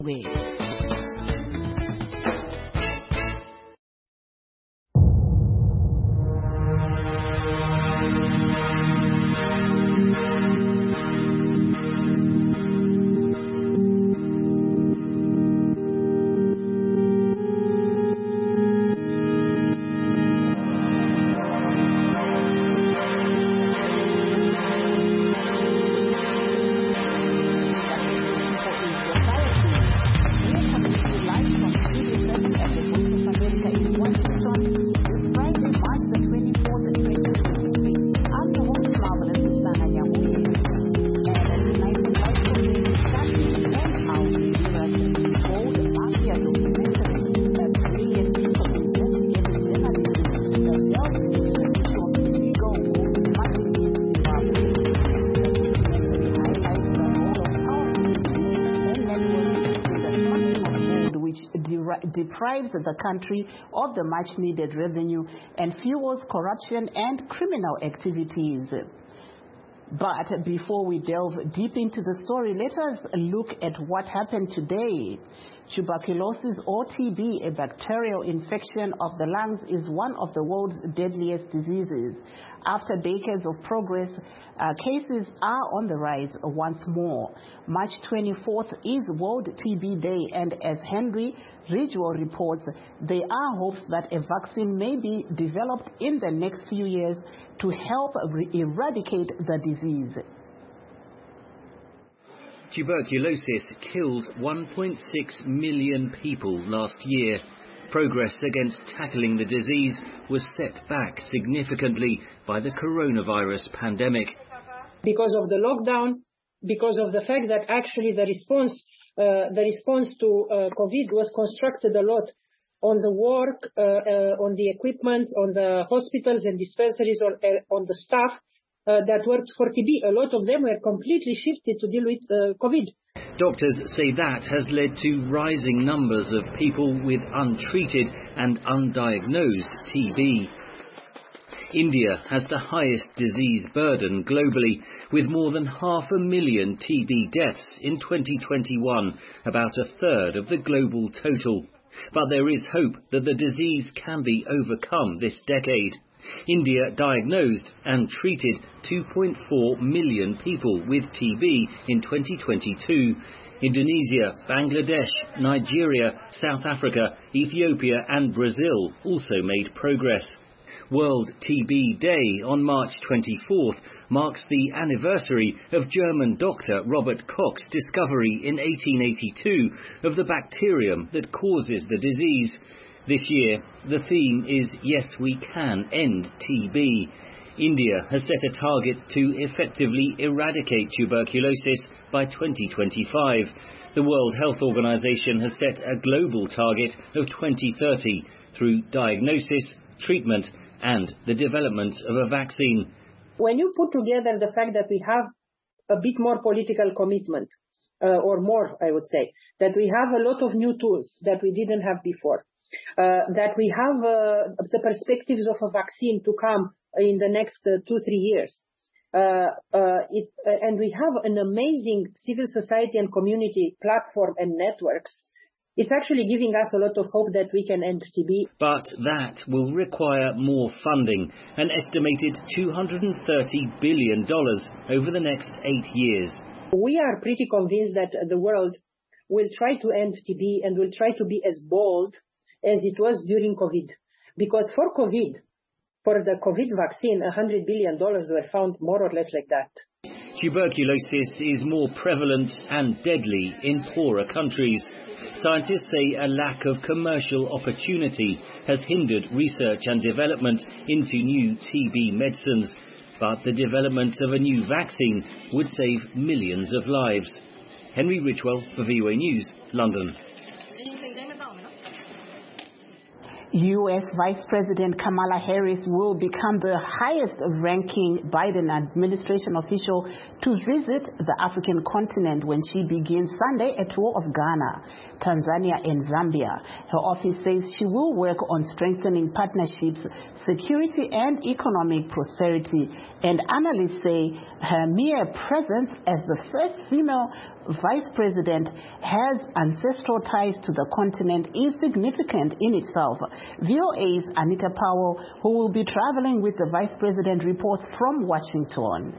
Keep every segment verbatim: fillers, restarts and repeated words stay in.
way. Deprives the country of the much-needed revenue and fuels corruption and criminal activities. But before we delve deep into the story, let us look at what happened today. Tuberculosis, or T B, a bacterial infection of the lungs, is one of the world's deadliest diseases. After decades of progress, uh, cases are on the rise once more. March twenty-fourth is World T B Day, and as Henry Ridgwell reports, there are hopes that a vaccine may be developed in the next few years to help eradicate the disease. Tuberculosis killed one point six million people last year. Progress against tackling the disease was set back significantly by the coronavirus pandemic. Because of the lockdown, because of the fact that actually the response, uh, the response to uh, COVID was constructed a lot on the work, uh, uh, on the equipment, on the hospitals and dispensaries, on, uh, on the staff uh, that worked for T B. A lot of them were completely shifted to deal with uh, COVID. Doctors say that has led to rising numbers of people with untreated and undiagnosed T B. India has the highest disease burden globally, with more than half a million T B deaths in twenty twenty-one, about a third of the global total. But there is hope that the disease can be overcome this decade. India diagnosed and treated two point four million people with T B in twenty twenty-two. Indonesia, Bangladesh, Nigeria, South Africa, Ethiopia and Brazil also made progress. World T B Day on March twenty-fourth marks the anniversary of German doctor Robert Koch's discovery in eighteen eighty-two of the bacterium that causes the disease. This year, the theme is Yes, We Can End T B. India has set a target to effectively eradicate tuberculosis by twenty twenty-five. The World Health Organization has set a global target of twenty thirty through diagnosis, treatment, and the development of a vaccine. When you put together the fact that we have a bit more political commitment, uh, or more, I would say, that we have a lot of new tools that we didn't have before, uh, that we have uh, the perspectives of a vaccine to come in the next uh, two, three years, uh, uh, it, uh, and we have an amazing civil society and community platform and networks, it's actually giving us a lot of hope that we can end T B. But that will require more funding, an estimated two hundred thirty billion dollars over the next eight years. We are pretty convinced that the world will try to end T B and will try to be as bold as it was during COVID. Because for COVID, for the COVID vaccine, one hundred billion dollars were found more or less like that. Tuberculosis is more prevalent and deadly in poorer countries. Scientists say a lack of commercial opportunity has hindered research and development into new T B medicines, but the development of a new vaccine would save millions of lives. Henry Ridgwell for V O A News, London. U S Vice President Kamala Harris will become the highest-ranking Biden administration official to visit the African continent when she begins Sunday a tour of Ghana, Tanzania, and Zambia. Her office says she will work on strengthening partnerships, security, and economic prosperity. And analysts say her mere presence as the first female vice president has ancestral ties to the continent is significant in itself. V O A's Anita Powell, who will be traveling with the vice president, reports from Washington.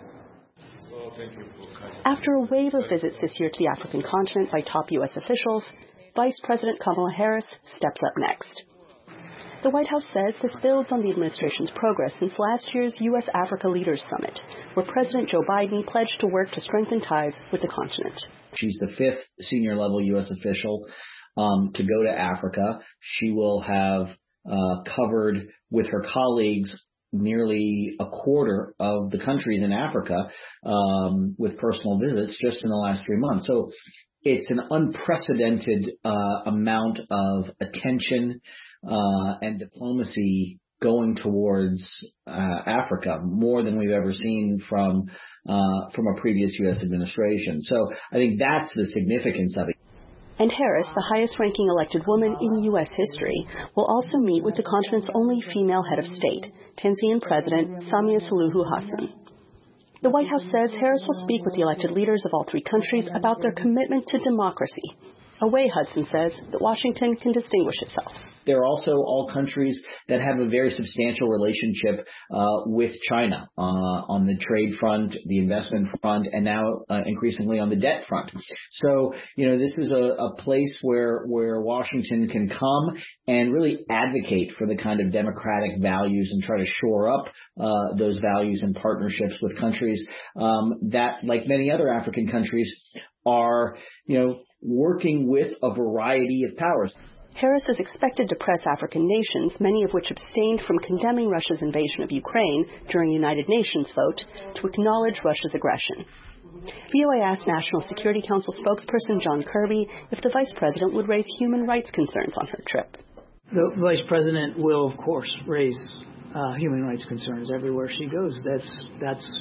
After a wave of visits this year to the African continent by top U S officials, Vice President Kamala Harris steps up next. The White House says this builds on the administration's progress since last year's U S Africa Leaders Summit, where President Joe Biden pledged to work to strengthen ties with the continent. She's the fifth senior-level U S official um, to go to Africa. She will have uh, covered with her colleagues nearly a quarter of the countries in Africa um, with personal visits just in the last three months. So it's an unprecedented uh, amount of attention uh, and diplomacy going towards uh, Africa, more than we've ever seen from uh, from a previous U S administration. So I think that's the significance of it. And Harris, the highest-ranking elected woman in U S history, will also meet with the continent's only female head of state, Tanzanian President Samia Suluhu Hassan. The White House says Harris will speak with the elected leaders of all three countries about their commitment to democracy, a way, Hudson says, that Washington can distinguish itself. There are also all countries that have a very substantial relationship uh, with China uh, on the trade front, the investment front, and now uh, increasingly on the debt front. So, you know, this is a, a place where where Washington can come and really advocate for the kind of democratic values and try to shore up uh, those values and partnerships with countries um, that, like many other African countries, are, you know, working with a variety of powers. Harris is expected to press African nations, many of which abstained from condemning Russia's invasion of Ukraine during a United Nations vote, to acknowledge Russia's aggression. V O A asked National Security Council spokesperson John Kirby if the vice president would raise human rights concerns on her trip. The vice president will, of course, raise uh, human rights concerns everywhere she goes. That's that's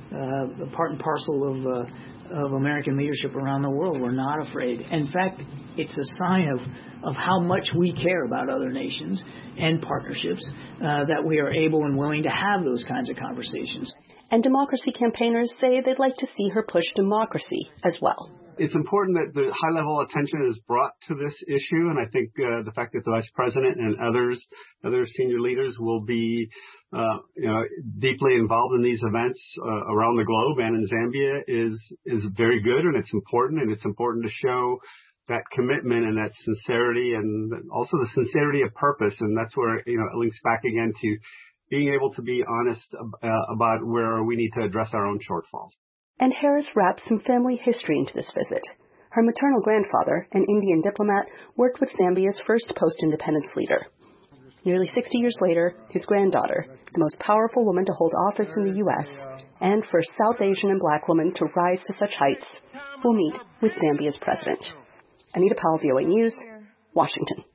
uh, part and parcel of uh, of American leadership around the world. We're not afraid. In fact, it's a sign of of how much we care about other nations and partnerships, uh, that we are able and willing to have those kinds of conversations. And democracy campaigners say they'd like to see her push democracy as well. It's important that the high-level attention is brought to this issue, and I think uh, the fact that the vice president and others, other senior leaders will be uh, you know, deeply involved in these events uh, around the globe and in Zambia is is very good, and it's important, and it's important to show that commitment and that sincerity, and also the sincerity of purpose. And that's where, you know, it links back again to being able to be honest uh, about where we need to address our own shortfalls. And Harris wraps some family history into this visit. Her maternal grandfather, an Indian diplomat, worked with Zambia's first post-independence leader. Nearly sixty years later, his granddaughter, the most powerful woman to hold office in the U S, and first South Asian and black woman to rise to such heights, will meet with Zambia's president. Anita Powell, V O A News, Washington.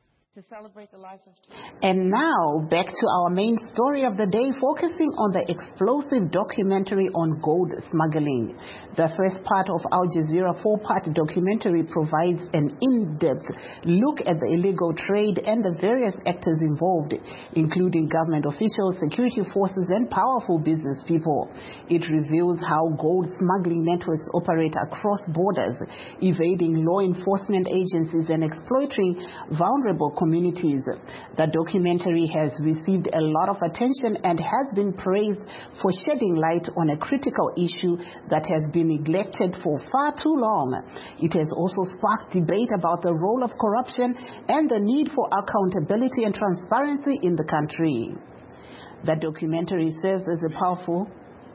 And now, back to our main story of the day, focusing on the explosive documentary on gold smuggling. The first part of Al Jazeera four-part documentary provides an in-depth look at the illegal trade and the various actors involved, including government officials, security forces, and powerful business people. It reveals how gold smuggling networks operate across borders, evading law enforcement agencies and exploiting vulnerable communities. Communities. The documentary has received a lot of attention and has been praised for shedding light on a critical issue that has been neglected for far too long. It has also sparked debate about the role of corruption and the need for accountability and transparency in the country. The documentary serves as a powerful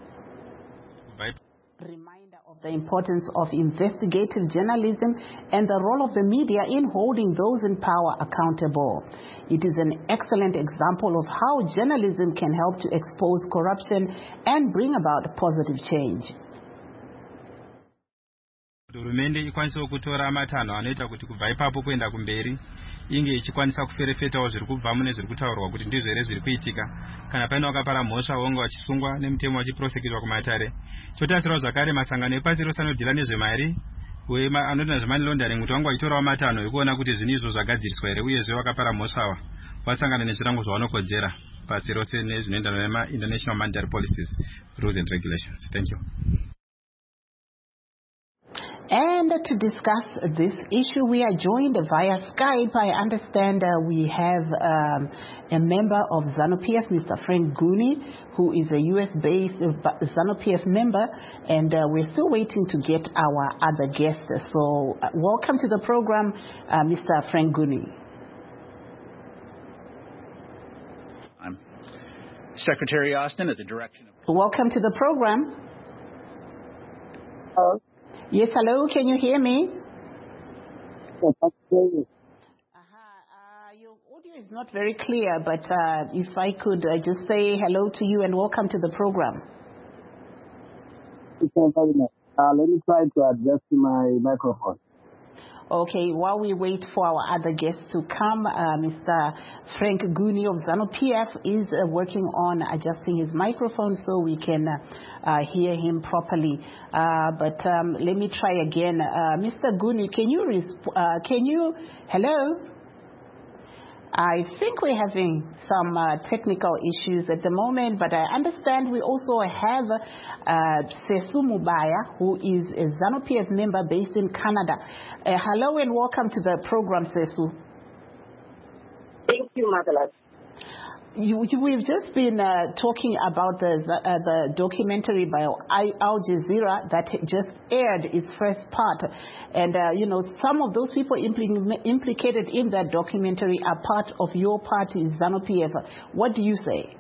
reminder of the importance of investigative journalism and the role of the media in holding those in power accountable. It is an excellent example of how journalism can help to expose corruption and bring about positive change. hurumende ikwanise kutora matanho anoita kuti kubva ipapo kuenda kumberi inge ichikwanisa kuferefetawo zviri kubva mune zviri kutaurwa kuti ndizvo here zviri kuitika, kana paine wakapara mhosva wonge vachisungwa nemutemo vachiprosekutwa kumatare. Chotarisirawo zvakare masangano epasi rose anodhila nezvemari uye anoita nezvemoney laundering kuti vange vachitorawo matanho ekuona kuti zvinhu izvo zvagadziriswa here uyezve wakapara mhosva vasangana nezvirango zvavanokodzera pasi rose nezvinoendana nema-international monetary policies, rules and regulations. Thank you. And to discuss this issue, we are joined via Skype. I understand uh, we have um, a member of ZANU-P F, Mister Frank Guni, who is a U S-based ZANU-P F member, and uh, we're still waiting to get our other guests. So uh, welcome to the program, uh, Mister Frank Guni. I'm Secretary Austin at the direction of... Welcome to the program. Hello. Yes, hello, can you hear me? Yes, I can hear you. Uh-huh. Uh, your audio is not very clear, but uh, if I could uh, just say hello to you and welcome to the program. Thank you very much. Uh, let me try to adjust my microphone. Okay, while we wait for our other guests to come, uh, Mister Frank Guni of ZANU-P F is uh, working on adjusting his microphone so we can uh, uh, hear him properly. Uh, but um, let me try again. Uh, Mister Guni, can you, resp- uh, can you, hello? I think we're having some uh, technical issues at the moment, but I understand we also have uh, Sesu Mubaya, who is a ZANU-P F member based in Canada. Uh, hello and welcome to the program, Sesu. Thank you, Margaret. You, you, we've just been uh, talking about the the, uh, the documentary by Al Jazeera that just aired its first part, and uh, you know some of those people impl- implicated in that documentary are part of your party, ZANU-P F. What do you say?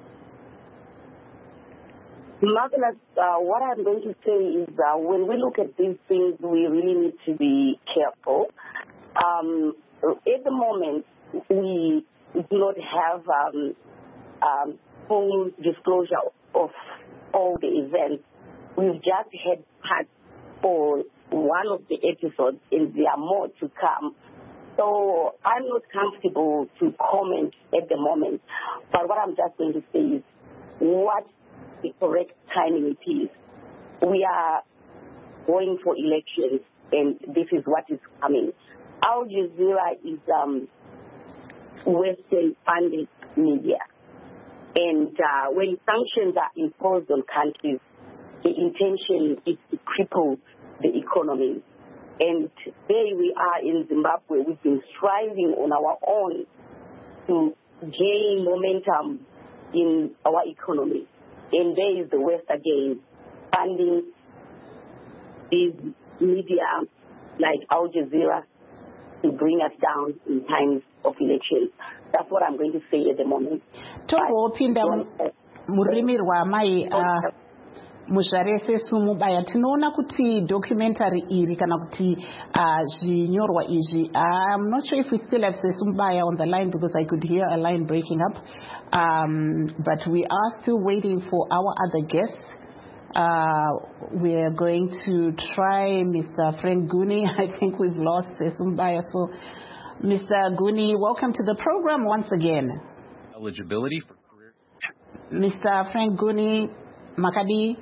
Margaret, uh, what I'm going to say is uh, when we look at these things, we really need to be careful. Um, at the moment, we do not have um, Um, full disclosure of all the events. We've just had part for one of the episodes, and there are more to come. So I'm not comfortable to comment at the moment. But what I'm just going to say is what the correct timing it is. We are going for elections, and this is what is coming. Al Jazeera is um, Western-funded media. And uh, when sanctions are imposed on countries, the intention is to cripple the economy. And there we are in Zimbabwe. We've been striving on our own to gain momentum in our economy. And there is the West again, funding these media like Al Jazeera to bring us down in times of elections. That's what I'm going to say at the moment. Togopinda murimirwa mai muzvarese Sumubaya tinoona kuti documentary iri kana kuti zvinyorwa izvi. I'm not sure if we still have Sumubaya on the line because I could hear a line breaking up. Um, but we are still waiting for our other guests. Uh, we are going to try Mister Frank Guni. I think we've lost Sumubaya. So, Mister Guni, welcome to the program once again. Eligibility for career. Mister Frank Guni, Makadi.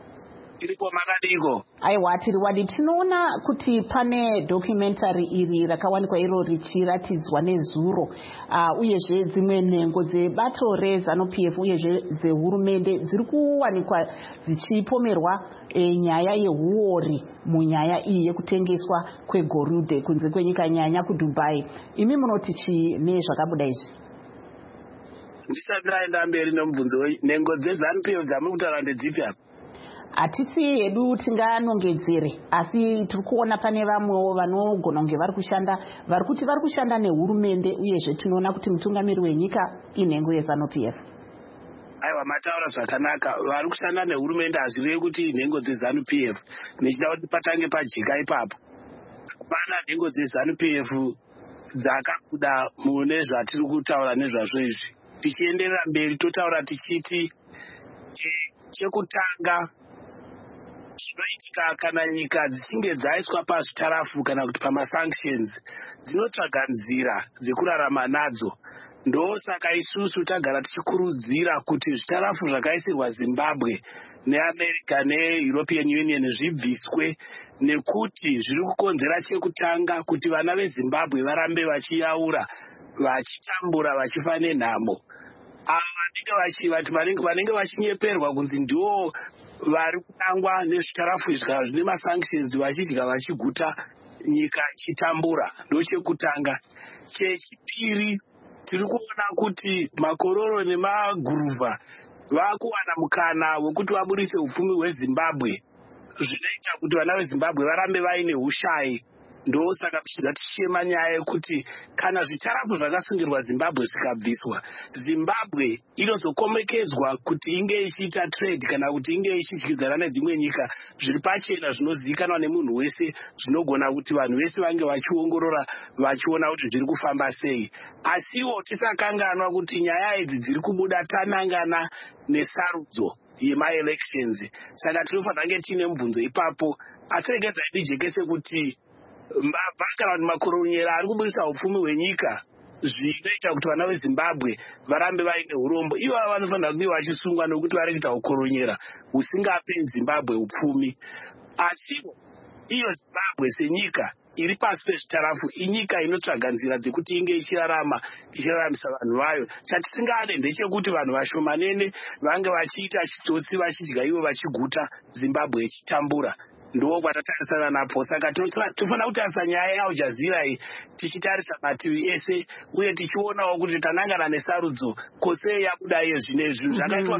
Aiwa tiri wadi tinoona kuti pane documentary iri rakawanikwa iro richiratidzwa nezuro uh, uyezve dzimwe nhengo dzebato reZANU-P F uyezve dzehurumende dziri kuwanikwa dzichipomerwa e, nyaya yehuori munyaya iyi yekutengeswa kwegorude kunze kwenyika nyanya kuDubai. Imi munoti chii nezvakabuda izvi? Ndisati ndaenda mberi nomubvunzo nhengo dzeZANU-P F dzamuri kutaura ndedzipi apa? Atiti hedu tinganongedzere asi tiri kuona pane vamwewo vanogona kunge vari kushanda vari kuti vari kushanda nehurumende uyezve tinoona kuti mutungamiri wenyika inhengo yeZANU-P F. Aiwa, mataura zvakanaka. Vari kushanda nehurumende hazvirevi kuti nhengo dzeZANU-P F. Nechida kuti patange pajeka ipapo. Hapana nhengo dzeZANU-P F dzakabuda mune zvatiri kutaura nezvazvo izvi. Tichienderera mberi totaura tichiti chekutanga zvinoitika kana nyika dzichinge dzaiswa pazvitarafu kana kuti pamasanctions dzinotsvaga nzira dzekurarama nadzo. Ndosaka isusu tagara tichikurudzira kuti zvitarafu zvakaisirwa Zimbabwe neAmerica neEuropean Union zvibviswe, nekuti zviri kukonzera chekutanga kuti vana veZimbabwe varambe vachiyaura, vachitambura, vachifa nenhamo. Ava vanenge vachinyeperwa kunzi ndiwo vari kutangwa nezvitarafu zvine masanctions vachidya vachiguta nyika ichitambura. Ndochekutanga. Chechipiri, tiri kuona kuti makororo nemaguruvha vakuwana mukana wekuti vaburise upfumi hweZimbabwe, zvinoita kuti vana veZimbabwe varambe vaine ushayi. Ndosaka tichidza tichema nyaya yekuti kana zvitarafu zvakasungirwa Zimbabwe zvikabviswa, Zimbabwe inozokomekedzwa kuti inge ichiita trade kana kuti inge ichidyidzana nedzimwe nyika zviri pachena zvinozivikanwa nemunhu wese, zvinogona kuti vanhu vese vange vachiongorora vachiona kuti zviri kufamba sei. Asiwo tisakanganwa kuti nyaya idzi dziri kubuda tanangana nesarudzo yema-elections. Saka tinofanira kunge tiine mubvunzo ipapo, asi regedza ndijekese kuti mbavha kana kuti makoronyera ari kuburisa upfumi hwenyika zvinoita kuti vana veZimbabwe varambe vaine urombo. Ivo vanofanira kunge vachisungwa nokuti vari kuita ukoronyera husingape Zimbabwe upfumi. Asiwo iyo Zimbabwe senyika iri pasi pezvitarafu inyika inotsvaga nzira dzekuti inge ichirarama ichiraramisa vanhu vayo. Chatisingade ndechekuti vanhu vashomanene vange vachiita chitsotsi vachidya ivo vachiguta, Zimbabwe ichitambura. Ndo kwatatarisana napo. Saka tofanira kutarisa nyaya yeAl Jazeera iyi tichitarisa mativi ese uye tichionawo kuti tanangana nesarudzo kose yabuda iye zvinezvi zvakaitwa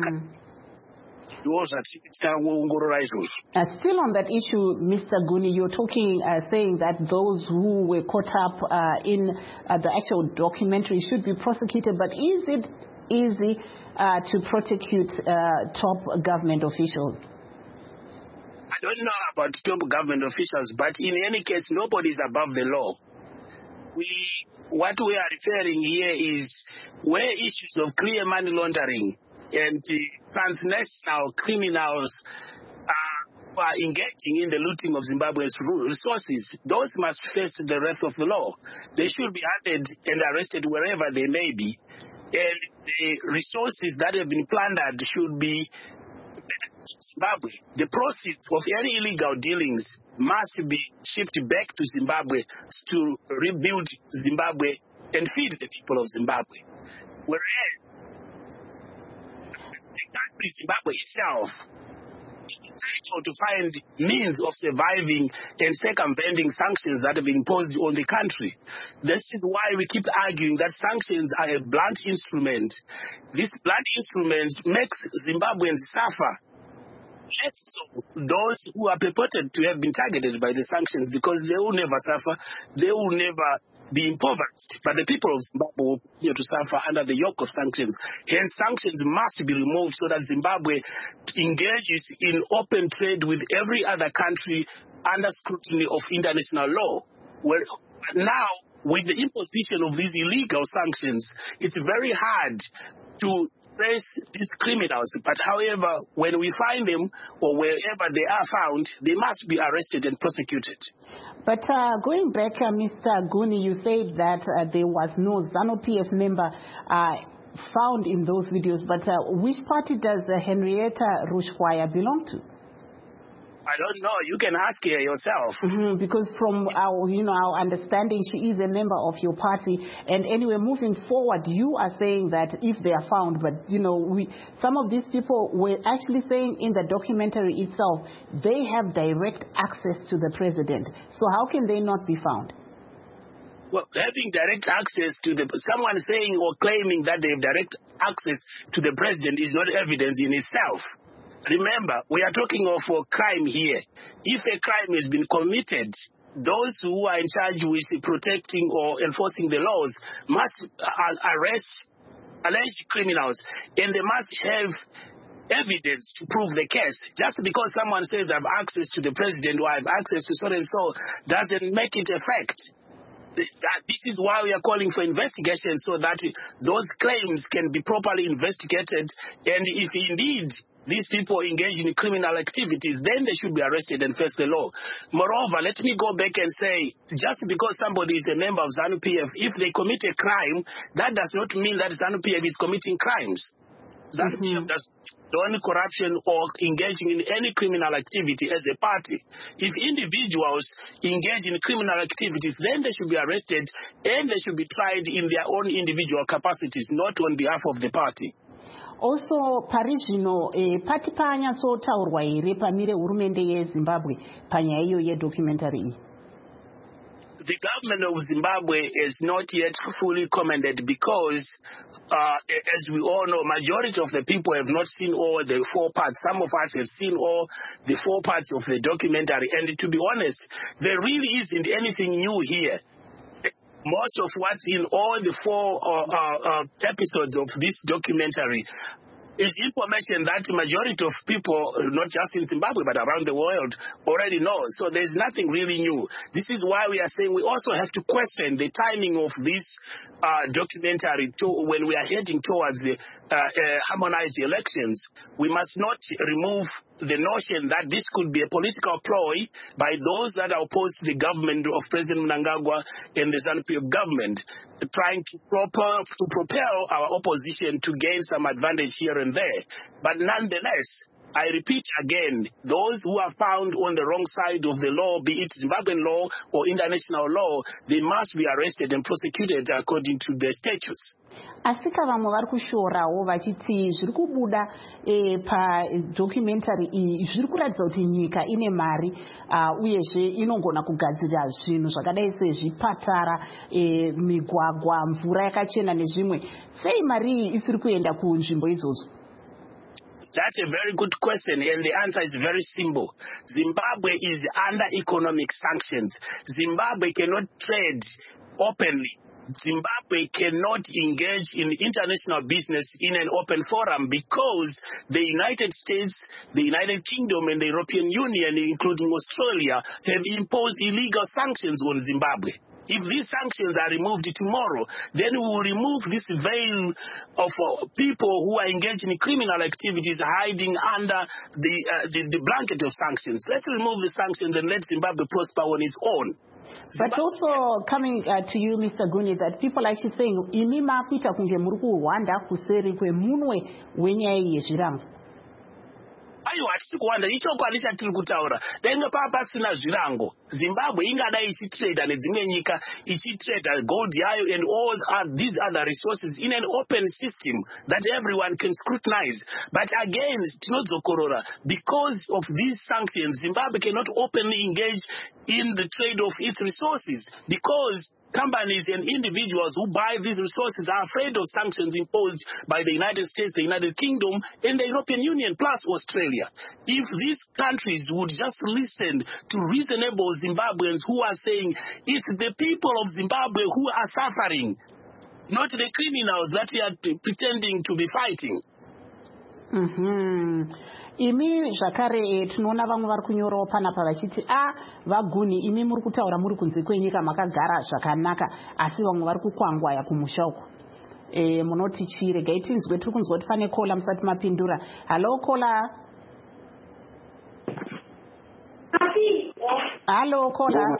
ndo zvatichaongorora izvozvo. Still on that issue, Mister Guni, you're talking, uh, saying that those who were caught up uh, in uh, the actual documentary should be prosecuted, but is it easy uh, to prosecute uh, top government officials? I don't know about top government officials, but in any case, nobody is above the law. We, what we are referring here is where issues of clear money laundering and uh, transnational criminals uh, are engaging in the looting of Zimbabwe's resources, those must face the wrath of the law. They should be hunted and arrested wherever they may be. And the resources that have been plundered should be Zimbabwe. The proceeds of any illegal dealings must be shipped back to Zimbabwe to rebuild Zimbabwe and feed the people of Zimbabwe. Whereas the country Zimbabwe itself is entitled to find means of surviving and circumventing sanctions that have been imposed on the country. This is why we keep arguing that sanctions are a blunt instrument. This blunt instrument makes Zimbabweans suffer. So those who are purported to have been targeted by the sanctions, because they will never suffer, they will never be impoverished. But the people of Zimbabwe will continue to suffer under the yoke of sanctions. Hence, sanctions must be removed so that Zimbabwe engages in open trade with every other country under scrutiny of international law. Well, now, with the imposition of these illegal sanctions, it's very hard to trace these criminals, but however, when we find them or wherever they are found, they must be arrested and prosecuted. But uh, going back, uh, Mister Guni, you said that uh, there was no ZANU-P F member uh, found in those videos, but uh, which party does uh, Henrietta Rushwaya belong to? I don't know. You can ask her yourself. Mm-hmm, because from our, you know, our understanding, she is a member of your party. And anyway, moving forward, you are saying that if they are found, but you know, we, some of these people were actually saying in the documentary itself, they have direct access to the president. So how can they not be found? Well, having direct access to the, someone saying or claiming that they have direct access to the president is not evidence in itself. Remember, we are talking of a crime here. If a crime has been committed, those who are in charge with protecting or enforcing the laws must arrest alleged criminals, and they must have evidence to prove the case. Just because someone says I have access to the president or I have access to so and so doesn't make it a fact. That this is why we are calling for investigation, so that those claims can be properly investigated, and if indeed these people engage in criminal activities, then they should be arrested and face the law. Moreover, let me go back and say, just because somebody is a member of ZANU-P F, if they commit a crime, that does not mean that ZANU-P F is committing crimes. ZANU-P F mm-hmm. does not corruption or engaging in any criminal activity as a party. If individuals engage in criminal activities, then they should be arrested and they should be tried in their own individual capacities, not on behalf of the party. Also, parizvino eh, pati panyatsotaurwa here pamire hurumende yeZimbabwe panyaya iyo yedocumentary iyi? The government of Zimbabwe is not yet fully commended because, uh, as we all know, majority of the people have not seen all the four parts. Some of us have seen all the four parts of the documentary. And to be honest, there really isn't anything new here. Most of what's in all the four uh, uh, uh, episodes of this documentary is information that the majority of people, not just in Zimbabwe, but around the world, already know. So there's nothing really new. This is why we are saying we also have to question the timing of this uh, documentary to, when we are heading towards the uh, uh, harmonized elections. We must not remove the notion that this could be a political ploy by those that are opposed to the government of President Mnangagwa and the ZANU-P F government, trying to, proper, to propel our opposition to gain some advantage here and there. But nonetheless, I repeat again, those who are found on the wrong side of the law, be it Zimbabwean law or international law, they must be arrested and prosecuted according to their statutes. Asika vamwe vari kushorawo vachiti zviri kubuda e, padocumentary iyi zviri kuratidza kuti nyika ine mari uh, uyezve inogona kugadzira zvinhu zvakadai sezvipatara, e, migwagwa, mvura yakachena nezvimwe. Sei mari iyi isiri kuenda kunzvimbo idzodzo? That's a very good question, and the answer is very simple. Zimbabwe is under economic sanctions. Zimbabwe cannot trade openly. Zimbabwe cannot engage in international business in an open forum because the United States, the United Kingdom, and the European Union, including Australia, have imposed illegal sanctions on Zimbabwe. If these sanctions are removed tomorrow, then we will remove this veil of uh, people who are engaged in criminal activities hiding under the, uh, the, the blanket of sanctions. Let's remove the sanctions and let Zimbabwe prosper on its own. But also coming uh, to you, Mister Guni, that people are actually saying, imi makuita kunge muri kuhwanda kuseri kwemunwe wenyaya yezvirango. Aiwa, hatisi kuwanda, ichokwadi chatiri kutaura. Denge papa pasina zvirango, Zimbabwe ingadai ichitrade nedzimwe nyika, ichitrade gold yayo and all uh, these other resources in an open system that everyone can scrutinize. But again, tinozokorora, because of these sanctions, Zimbabwe cannot openly engage in the trade of its resources because companies and individuals who buy these resources are afraid of sanctions imposed by the United States, the United Kingdom, and the European Union, plus Australia. If these countries would just listen to reasonable Zimbabweans who are saying it's the people of Zimbabwe who are suffering, not the criminals that we are pretending to be fighting. Mm-hmm. Imi zvakare tinoona vamwe vari kunyorawo panapa vachiti a vaguni imi muri kutaura muri kunze kwenyika makagara zvakanaka asi vamwe vari kukwangwaya kumusha uko. E, munoti chii? Regai tinzwe, tiri kunzwa kuti pane kola musati mapindura. Halo kola. Halo kola.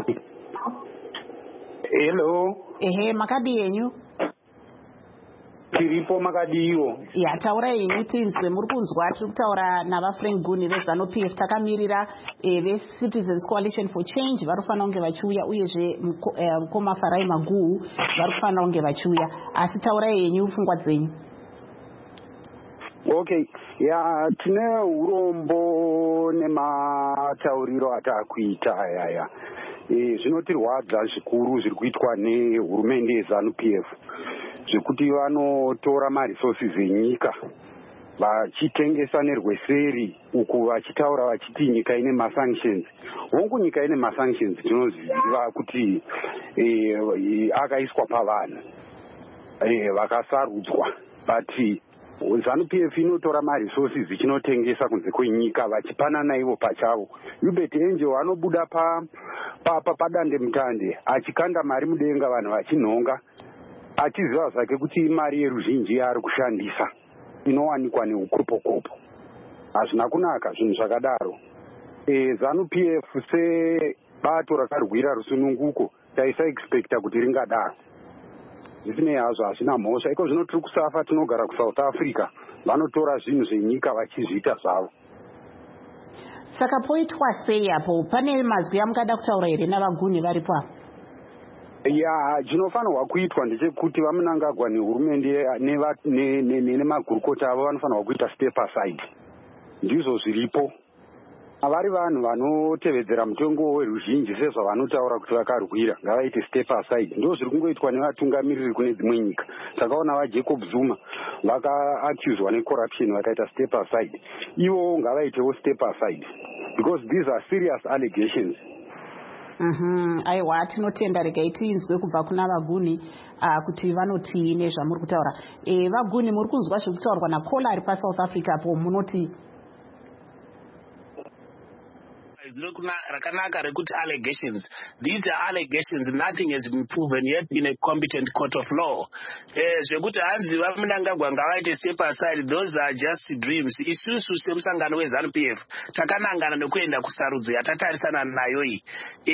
Hello. Ehe, makadi yenyu? Tiripo makadiwo. Ya, taura yenyu tinzwe, muri kunzwa tiri kutaura navaFrank Guni veZANU-P F takamirira e, veCitizens Coalition for Change varikufanira kunge vachiuya uyezve mukoma Farai Maguhu varikufanira kunge vachiuya, asi taura yenyu pfungwa dzenyu. Okay, ya tine urombo nematauriro atakuita ayaya. E, zvinotirwadza zvikuru zviri kuitwa nehurumende yeZANU-P F zvekuti vanotora maresources enyika vachitengesa nerweseri uku vachitaura vachiti nyika ine masanctions. Hongu nyika ine masanctions tinoziva kuti e, akaiswa pavanhu e, vakasarudzwa, but ZANU-P F inotora maresources ichinotengesa kunze kwenyika vachipanana ivo pachavo. Hubert Angel anobuda pa pa padande mutande achikanda mari mudenga vanhu vachinhonga achiziva zvake kuti mari yeruzhinji yaari kushandisa inowanikwa neukopokopo. hazvina kunaka zvinhu zvakadaro. E, ZANU P F sebato rakarwira rusununguko taisa expecta kuti ringadaro. Zvisinei hazvo hazvina mhosva. Iko zvino tiri kusafa tinogara kuSouth Africa vanotora zvinhu zvenyika vachizviita zvavo. Saka poitwa sei apo? Pane mazwi amungada kutaura here navaguni varipo apo? Ya, zvinofanirwa kuitwa ndechekuti vamunangagwa nehurumende nemagurukota avo vanofanirwa kuita step aside. Ndizvo zviripo. Havari vanhu vanotevedzera mutongo weruzhinji sezvavanotaura kuti vakarwira, ngavaite step aside. Ndo zviri kungoitwa nevatungamiriri kune dzimwe nyika. Takaona vaJacob Zuma vaka-accuswa necorruption vakaita step aside. Ivo ngavaitewo step aside because these are serious allegations. Mhm, aiwa tinotenda regai tinzwe kubva kuna vaguni uh, kuti vanoti nezvamuri kutaura. E, vaguni muri kunzwa zvekutaurwa nakola ari paSouth Africa apo munoti rakanaka rekuti allegations. These are allegations, nothing has been proven yet in a competent court of law. Zvekuti hanzi vamunangagwa ngavaite step aside, those are just dreams. Isusu semusangano weZANU P F takanangana nekuenda kusarudzo yatatarisana nayo iyi.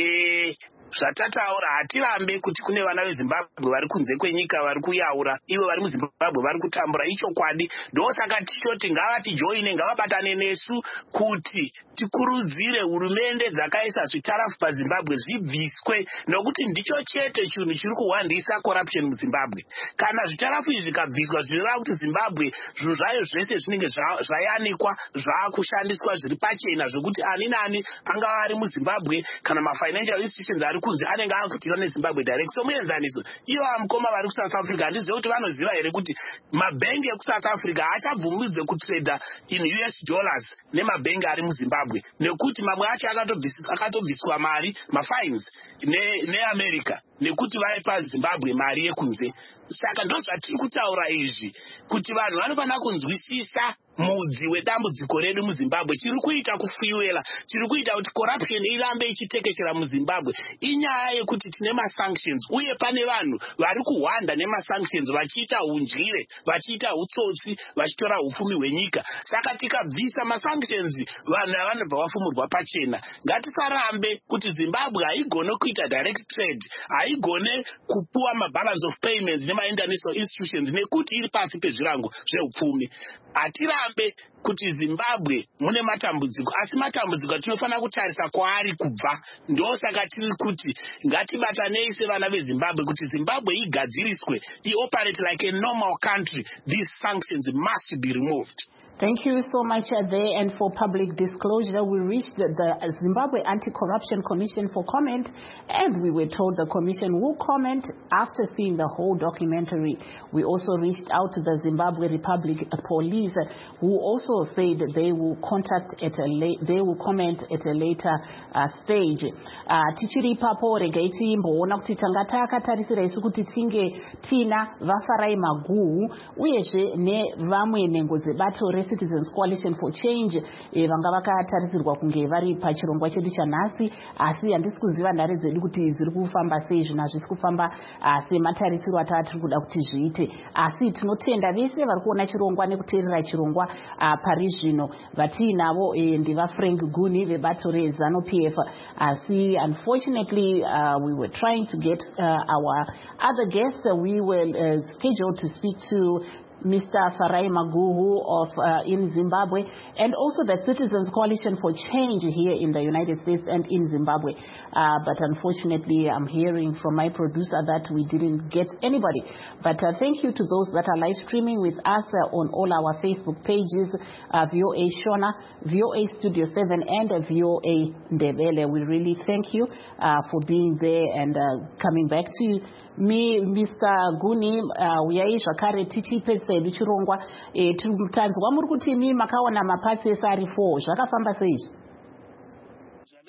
Eh zvatataura hatirambe kuti kune vana veZimbabwe vari kunze kwenyika vari kuyaura, ivo vari muZimbabwe vari kutambura, ichokwadi. Ndosaka tichoti ngavatijoine, ngavabatane nesu kuti tikurudzire hurumende dzakaisa zvitarafu paZimbabwe zvibviswe, nokuti ndicho chete chinhu chiri kuwandisa corruption muZimbabwe. Kana zvitarafu izvi zvikabviswa zvinoreva kuti Zimbabwe zvinhu zvayo zvese zvinenge zvayanikwa zvaakushandiswa zviri pachena, zvokuti ani nani angava ari muZimbabwe kana mafinancial institutions ari kunze anenge akutira neZimbabwe direct. So muenzaniso ivo vamukoma vari kuSouth Africa handizive kuti vanoziva here kuti mabhengi ekuSouth Africa haachabvumidzwe kutreda in U S dollars nemabhengi ari muZimbabwe, nekuti mamwe acho akatobviswa mari mafines neAmerica nekuti vaipa Zimbabwe mari yekunze. Saka ndozvatiri kutaura izvi kuti vanhu vanofanira kunzwisisa mudzi wedambudziko redu muZimbabwe. Chiri kuita kufuiwela, chiri kuita kuti corruption irambe ichitekeshera muZimbabwe inyaya yekuti tine masanctions, uye pane vanhu vari kuhwanda nemasanctions vachiita unjire, vachiita utsotsi, vachitora hupfumi hwenyika. Saka tikabvisa masanctions vanhu vanobva vafumurwa pachena. Ngatisarambe kuti Zimbabwe haigone kuita direct trade, haigone kupuwa mabalance of payments nemainternational institutions nekuti iri pasi pezvirango zvehupfumi. Hatirambe kuti Zimbabwe mune matambudziko, asi matambudziko atinofanira kutarisa kwaari kubva. Ndosaka tiri kuti ngatibatanei sevana veZimbabwe kuti Zimbabwe igadziriswe, ioperate like a normal country. These sanctions must be removed. Thank you so much uh, there. And for public disclosure, we reached the, the Zimbabwe Anti-Corruption Commission for comment, and we were told the commission will comment after seeing the whole documentary. We also reached out to the Zimbabwe Republic Police, uh, who also said that they will contact at a late, they will comment at a later uh, stage. Tichiri papo regaiti mboona kuti tangata akatarisira isu kuti tinge tina vafarai maguhu uyezve ne vamwe nengo dzebato Citizens Coalition for Change eh, vanga vakatarisirwa kunge vari pachirongwa chedu chanhasi, asi handisi kuziva nhare dzedu kuti dziri kufamba sei, zvinhu hazvisi kufamba sematarisiro atatiri kuda kuti zviite. Asi tinotenda vese vari kuona chirongwa nekuteerera chirongwa pari zvino. Vatiinavo eh, ndiva Frank Guni vebato reZANU P F. Asi unfortunately uh, we were trying to get uh, our other guests. Uh, we were uh, scheduled to speak to Mister Farai Maguhu of uh, in Zimbabwe, and also the Citizens Coalition for Change here in the United States and in Zimbabwe. Uh, but unfortunately, I'm hearing from my producer that we didn't get anybody. But uh, thank you to those that are live streaming with us uh, on all our Facebook pages, uh, V O A Shona, V O A Studio seven, and uh, V O A Ndebele. We really thank you uh, for being there and uh, coming back to you. Me, Mister Guni, uyai zvakare tichipedza edu chirongwa tanzwa muri kuti mi makaona mapatsi ese ari four zvakafamba sei?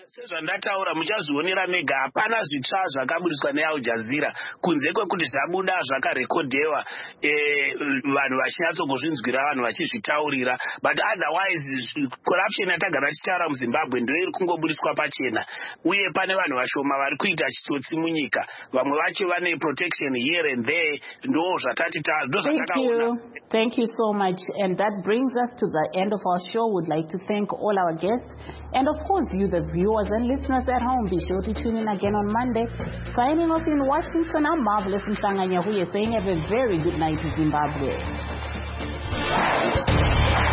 sezvandataura muchazvionera mega. Hapana zvitsva zvakaburiswa neAl Jazeera kunze kwekuti zvabuda zvakarekodhewa vanhu vachinyatsokuzvinzwira vanhu vachizvitaurira, but otherwise corruption yatagara tichitaura muZimbabwe ndio iri kungoburiswa pachena, uye pane vanhu vashoma vari kuita chitsotsi munyika, vamwe vacho vane protection here and there. Ndo zvatati ndo zvatakaona. Thank you so much, and that brings us to the end of our show. We'd like to thank all our guests and of course you, the viewers and listeners at home. Be sure to tune in again on Monday. Signing off in Washington, I'm Marvelous Mhlanga Nyahuye saying have a very good night to Zimbabwe.